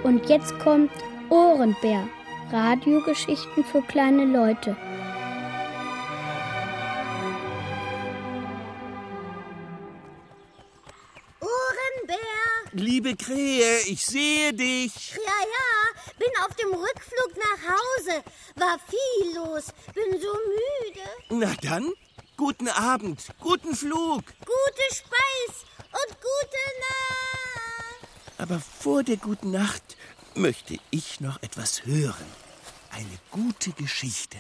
Und jetzt kommt Ohrenbär. Radiogeschichten für kleine Leute. Ohrenbär! Liebe Krähe, ich sehe dich. Ja, bin auf dem Rückflug nach Hause. War viel los, bin so müde. Na dann, guten Abend, guten Flug. Gute Speis und gute Nacht. Aber vor der guten Nacht möchte ich noch etwas hören. Eine gute Geschichte.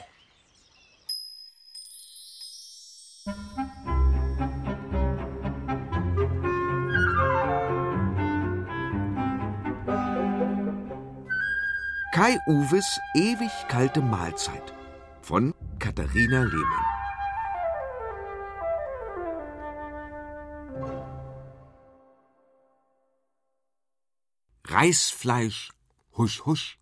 Kai-Uwes ewig kalte Mahlzeit von Katharina Lehmann. Reisfleisch, husch, husch.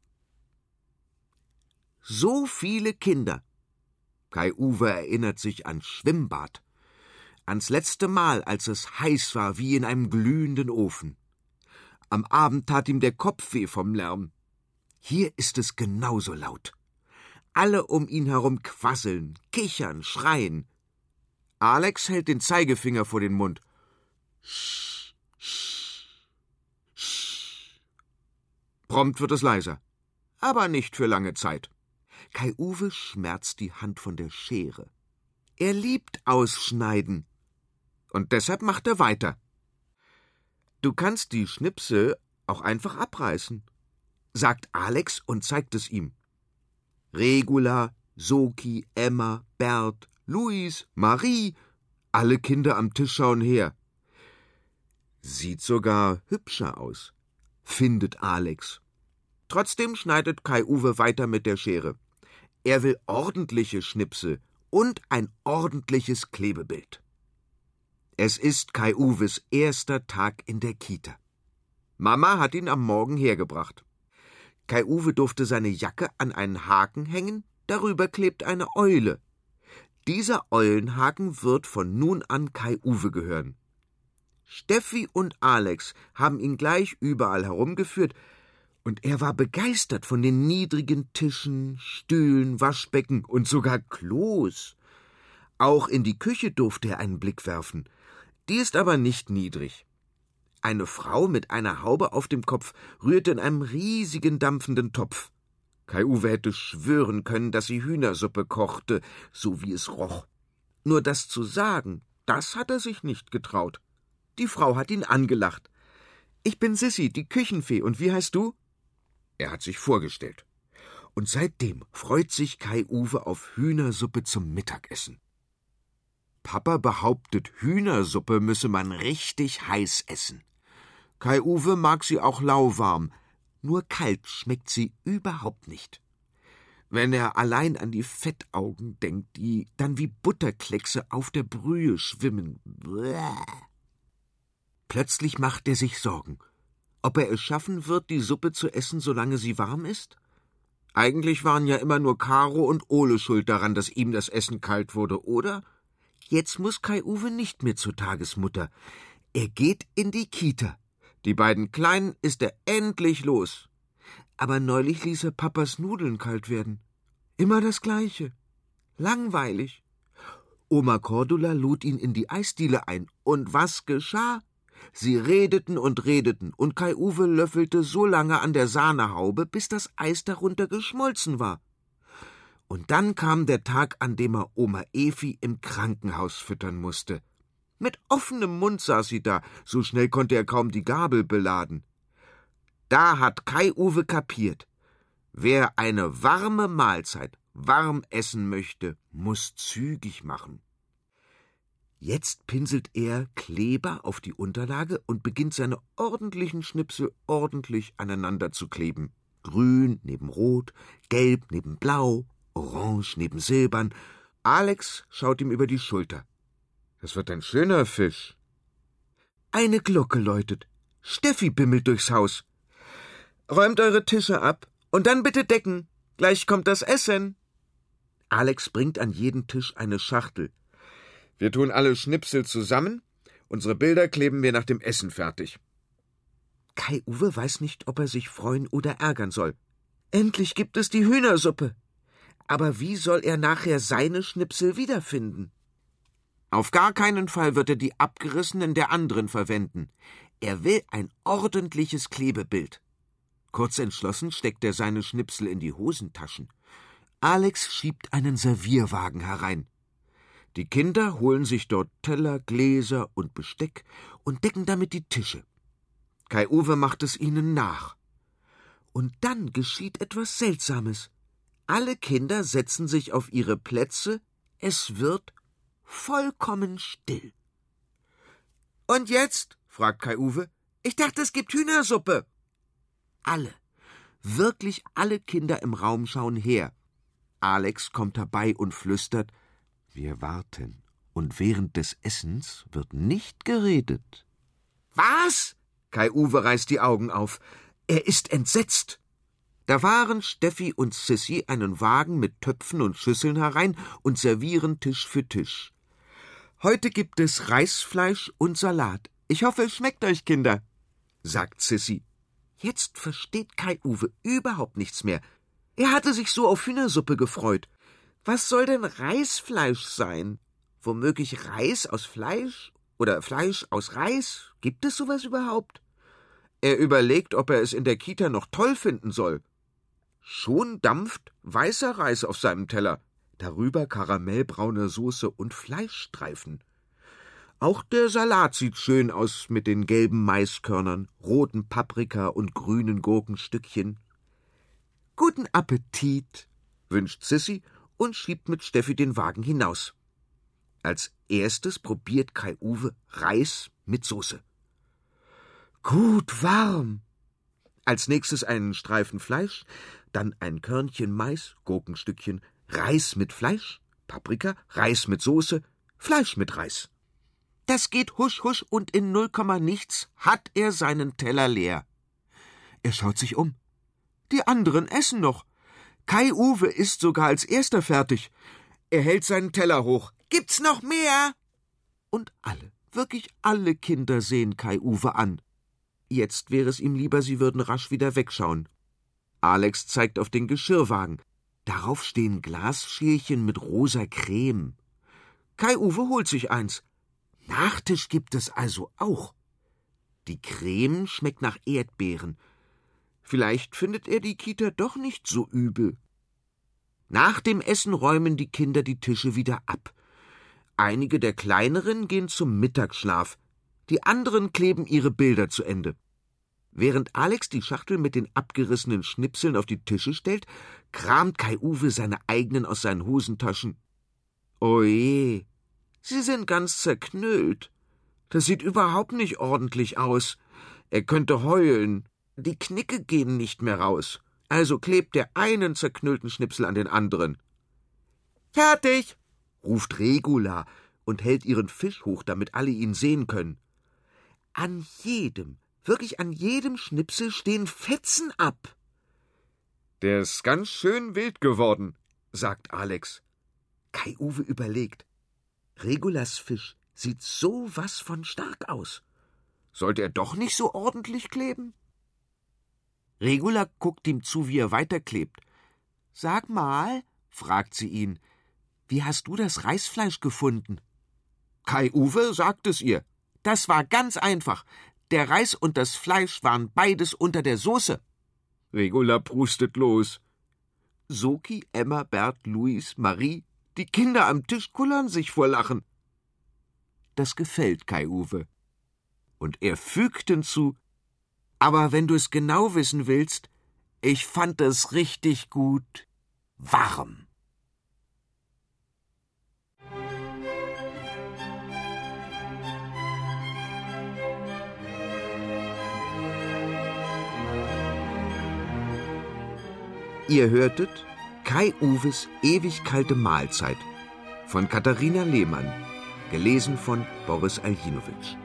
So viele Kinder. Kai-Uwe erinnert sich ans Schwimmbad. Ans letzte Mal, als es heiß war wie in einem glühenden Ofen. Am Abend tat ihm der Kopf weh vom Lärm. Hier ist es genauso laut. Alle um ihn herum quasseln, kichern, schreien. Alex hält den Zeigefinger vor den Mund. Sch, sch, sch. Prompt wird es leiser, aber nicht für lange Zeit. Kai-Uwe schmerzt die Hand von der Schere. Er liebt Ausschneiden. Und deshalb macht er weiter. Du kannst die Schnipsel auch einfach abreißen, sagt Alex und zeigt es ihm. Regula, Soki, Emma, Bert, Luis, Marie, alle Kinder am Tisch schauen her. Sieht sogar hübscher aus, findet Alex. Trotzdem schneidet Kai-Uwe weiter mit der Schere. Er will ordentliche Schnipsel und ein ordentliches Klebebild. Es ist Kai-Uwes erster Tag in der Kita. Mama hat ihn am Morgen hergebracht. Kai-Uwe durfte seine Jacke an einen Haken hängen, darüber klebt eine Eule. Dieser Eulenhaken wird von nun an Kai-Uwe gehören. Steffi und Alex haben ihn gleich überall herumgeführt, und er war begeistert von den niedrigen Tischen, Stühlen, Waschbecken und sogar Klos. Auch in die Küche durfte er einen Blick werfen. Die ist aber nicht niedrig. Eine Frau mit einer Haube auf dem Kopf rührte in einem riesigen dampfenden Topf. Kai-Uwe hätte schwören können, dass sie Hühnersuppe kochte, so wie es roch. Nur das zu sagen, das hat er sich nicht getraut. Die Frau hat ihn angelacht. »Ich bin Sissi, die Küchenfee, und wie heißt du?« Er hat sich vorgestellt. Und seitdem freut sich Kai-Uwe auf Hühnersuppe zum Mittagessen. Papa behauptet, Hühnersuppe müsse man richtig heiß essen. Kai-Uwe mag sie auch lauwarm, nur kalt schmeckt sie überhaupt nicht. Wenn er allein an die Fettaugen denkt, die dann wie Butterkleckse auf der Brühe schwimmen. Bläh. Plötzlich macht er sich Sorgen, ob er es schaffen wird, die Suppe zu essen, solange sie warm ist? Eigentlich waren ja immer nur Caro und Ole schuld daran, dass ihm das Essen kalt wurde, oder? Jetzt muss Kai-Uwe nicht mehr zur Tagesmutter. Er geht in die Kita. Die beiden Kleinen ist er endlich los. Aber neulich ließ er Papas Nudeln kalt werden. Immer das Gleiche. Langweilig. Oma Cordula lud ihn in die Eisdiele ein. Und was geschah? Sie redeten und Kai-Uwe löffelte so lange an der Sahnehaube, bis das Eis darunter geschmolzen war. Und dann kam der Tag, an dem er Oma Efi im Krankenhaus füttern musste. Mit offenem Mund saß sie da, so schnell konnte er kaum die Gabel beladen. Da hat Kai-Uwe kapiert: Wer eine warme Mahlzeit warm essen möchte, muss zügig machen. Jetzt pinselt er Kleber auf die Unterlage und beginnt seine ordentlichen Schnipsel ordentlich aneinander zu kleben. Grün neben Rot, Gelb neben Blau, Orange neben Silbern. Alex schaut ihm über die Schulter. Das wird ein schöner Fisch. Eine Glocke läutet. Steffi bimmelt durchs Haus. Räumt eure Tische ab und dann bitte decken. Gleich kommt das Essen. Alex bringt an jeden Tisch eine Schachtel. Wir tun alle Schnipsel zusammen. Unsere Bilder kleben wir nach dem Essen fertig. Kai-Uwe weiß nicht, ob er sich freuen oder ärgern soll. Endlich gibt es die Hühnersuppe. Aber wie soll er nachher seine Schnipsel wiederfinden? Auf gar keinen Fall wird er die abgerissenen der anderen verwenden. Er will ein ordentliches Klebebild. Kurz entschlossen steckt er seine Schnipsel in die Hosentaschen. Alex schiebt einen Servierwagen herein. Die Kinder holen sich dort Teller, Gläser und Besteck und decken damit die Tische. Kai-Uwe macht es ihnen nach. Und dann geschieht etwas Seltsames. Alle Kinder setzen sich auf ihre Plätze, es wird vollkommen still. »Und jetzt?« fragt Kai-Uwe. »Ich dachte, es gibt Hühnersuppe.« Alle, wirklich alle Kinder im Raum schauen her. Alex kommt herbei und flüstert: »Wir warten, und während des Essens wird nicht geredet.« »Was?« Kai-Uwe reißt die Augen auf. Er ist entsetzt. Da fahren Steffi und Sissi einen Wagen mit Töpfen und Schüsseln herein und servieren Tisch für Tisch. »Heute gibt es Reisfleisch und Salat. Ich hoffe, es schmeckt euch, Kinder«, sagt Sissi. Jetzt versteht Kai-Uwe überhaupt nichts mehr. Er hatte sich so auf Hühnersuppe gefreut. Was soll denn Reisfleisch sein? Womöglich Reis aus Fleisch? Oder Fleisch aus Reis? Gibt es sowas überhaupt? Er überlegt, ob er es in der Kita noch toll finden soll. Schon dampft weißer Reis auf seinem Teller, darüber karamellbraune Soße und Fleischstreifen. Auch der Salat sieht schön aus mit den gelben Maiskörnern, roten Paprika und grünen Gurkenstückchen. »Guten Appetit«, wünscht Sissi und schiebt mit Steffi den Wagen hinaus. Als erstes probiert Kai-Uwe Reis mit Soße. Gut warm. Als nächstes einen Streifen Fleisch, dann ein Körnchen Mais, Gurkenstückchen, Reis mit Fleisch, Paprika, Reis mit Soße, Fleisch mit Reis. Das geht husch husch und in 0, nichts hat er seinen Teller leer. Er schaut sich um. Die anderen essen noch. Kai-Uwe ist sogar als erster fertig. Er hält seinen Teller hoch. »Gibt's noch mehr?« Und alle, wirklich alle Kinder sehen Kai-Uwe an. Jetzt wäre es ihm lieber, sie würden rasch wieder wegschauen. Alex zeigt auf den Geschirrwagen. Darauf stehen Glasschälchen mit rosa Creme. Kai-Uwe holt sich eins. Nachtisch gibt es also auch. Die Creme schmeckt nach Erdbeeren. Vielleicht findet er die Kita doch nicht so übel. Nach dem Essen räumen die Kinder die Tische wieder ab. Einige der Kleineren gehen zum Mittagsschlaf. Die anderen kleben ihre Bilder zu Ende. Während Alex die Schachtel mit den abgerissenen Schnipseln auf die Tische stellt, kramt Kai-Uwe seine eigenen aus seinen Hosentaschen. Oje, sie sind ganz zerknüllt. Das sieht überhaupt nicht ordentlich aus. Er könnte heulen. Die Knicke gehen nicht mehr raus. Also klebt er einen zerknüllten Schnipsel an den anderen. »Fertig«, ruft Regula und hält ihren Fisch hoch, damit alle ihn sehen können. An jedem, wirklich an jedem Schnipsel stehen Fetzen ab. »Der ist ganz schön wild geworden«, sagt Alex. Kai-Uwe überlegt. Regulas Fisch sieht so was von stark aus. Sollte er doch nicht so ordentlich kleben? Regula guckt ihm zu, wie er weiterklebt. »Sag mal«, fragt sie ihn, »wie hast du das Reisfleisch gefunden?« Kai-Uwe sagt es ihr. Das war ganz einfach. Der Reis und das Fleisch waren beides unter der Soße. Regula prustet los. Soki, Emma, Bert, Luis, Marie, die Kinder am Tisch kullern sich vor Lachen. Das gefällt Kai-Uwe. Und er fügt hinzu: »Aber wenn du es genau wissen willst, ich fand es richtig gut warm.« Ihr hörtet Kai-Uwes ewig kalte Mahlzeit von Katharina Lehmann, gelesen von Boris Aljinowitsch.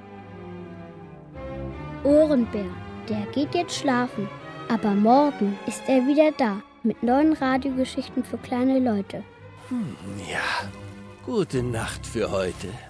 Ohrenbär, der geht jetzt schlafen, aber morgen ist er wieder da mit neuen Radiogeschichten für kleine Leute. Ja, gute Nacht für heute.